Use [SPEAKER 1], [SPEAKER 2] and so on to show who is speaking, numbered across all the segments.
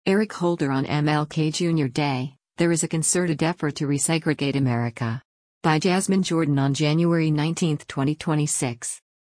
[SPEAKER 1] Eric Holder on MLK Jr. Day, there is a concerted effort to resegregate America. By Jasmine Jordan on January 19, 2026.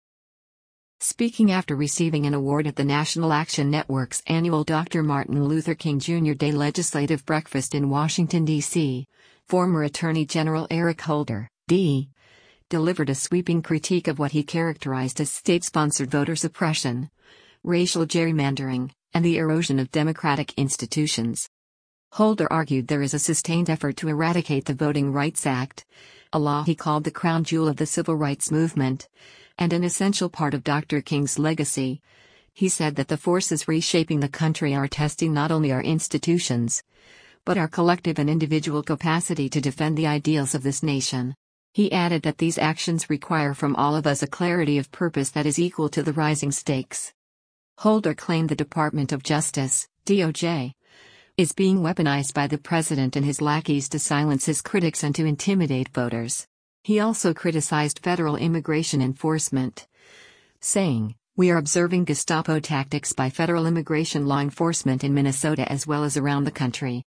[SPEAKER 1] Speaking after receiving an award at the National Action Network's annual Dr. Martin Luther King Jr. Day legislative breakfast in Washington, D.C., former Attorney General Eric Holder, D., delivered a sweeping critique of what he characterized as state-sponsored voter suppression, racial gerrymandering, and the erosion of democratic institutions. Holder argued there is a sustained effort to eradicate the Voting Rights Act, a law he called the crown jewel of the civil rights movement, and an essential part of Dr. King's legacy. He said that the forces reshaping the country are testing not only our institutions, but our collective and individual capacity to defend the ideals of this nation. He added that these actions require from all of us a clarity of purpose that is equal to the rising stakes. Holder claimed the Department of Justice, DOJ, is being weaponized by the president and his lackeys to silence his critics and to intimidate voters. He also criticized federal immigration enforcement, saying, "We are observing Gestapo tactics by federal immigration law enforcement in Minnesota as well as around the country."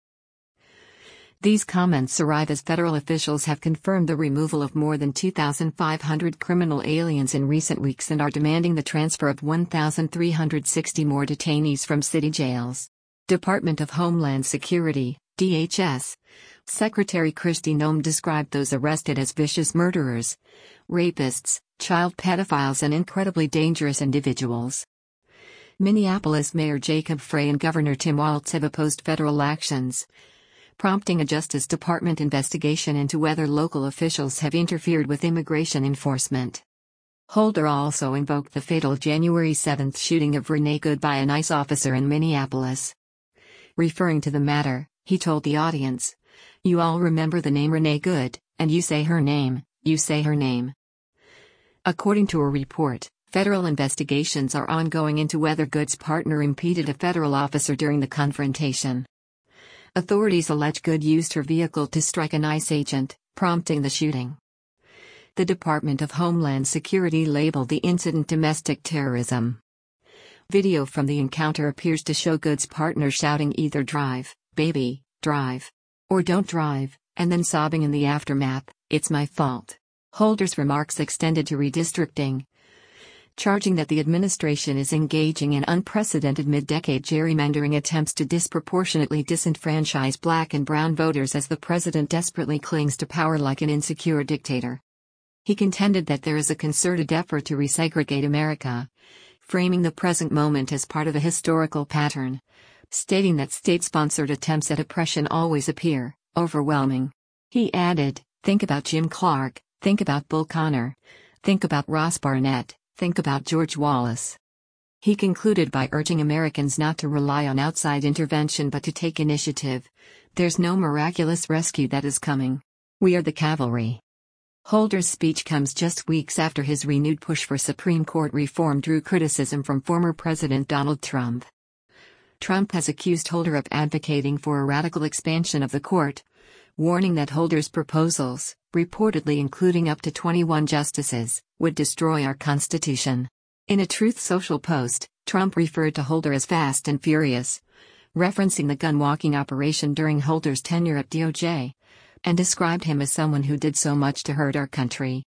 [SPEAKER 1] These comments arrive as federal officials have confirmed the removal of more than 2,500 criminal aliens in recent weeks and are demanding the transfer of 1,360 more detainees from city jails. Department of Homeland Security, DHS, Secretary Kristi Noem described those arrested as vicious murderers, rapists, child pedophiles, and incredibly dangerous individuals. Minneapolis Mayor Jacob Frey and Governor Tim Walz have opposed federal actions, prompting a Justice Department investigation into whether local officials have interfered with immigration enforcement. Holder also invoked the fatal January 7 shooting of Renee Good by an ICE officer in Minneapolis. Referring to the matter, he told the audience, "You all remember the name Renee Good, and you say her name, you say her name." According to a report, federal investigations are ongoing into whether Good's partner impeded a federal officer during the confrontation. Authorities allege Good used her vehicle to strike an ICE agent, prompting the shooting. The Department of Homeland Security labeled the incident domestic terrorism. Video from the encounter appears to show Good's partner shouting either "Drive, baby, drive," or "Don't drive," and then sobbing in the aftermath, "It's my fault." Holder's remarks extended to redistricting, charging that the administration is engaging in unprecedented mid-decade gerrymandering attempts to disproportionately disenfranchise black and brown voters as the president desperately clings to power like an insecure dictator. He contended that there is a concerted effort to resegregate America, framing the present moment as part of a historical pattern, stating that state-sponsored attempts at oppression always appear overwhelming. He added, "Think about Jim Clark, think about Bull Connor, think about Ross Barnett, think about George Wallace." He concluded by urging Americans not to rely on outside intervention but to take initiative. "There's no miraculous rescue that is coming. We are the cavalry." Holder's speech comes just weeks after his renewed push for Supreme Court reform drew criticism from former President Donald Trump. Trump has accused Holder of advocating for a radical expansion of the court, warning that Holder's proposals, reportedly including up to 21 justices, would destroy our Constitution. In a Truth Social post, Trump referred to Holder as fast and furious, referencing the gun-walking operation during Holder's tenure at DOJ, and described him as someone who did so much to hurt our country.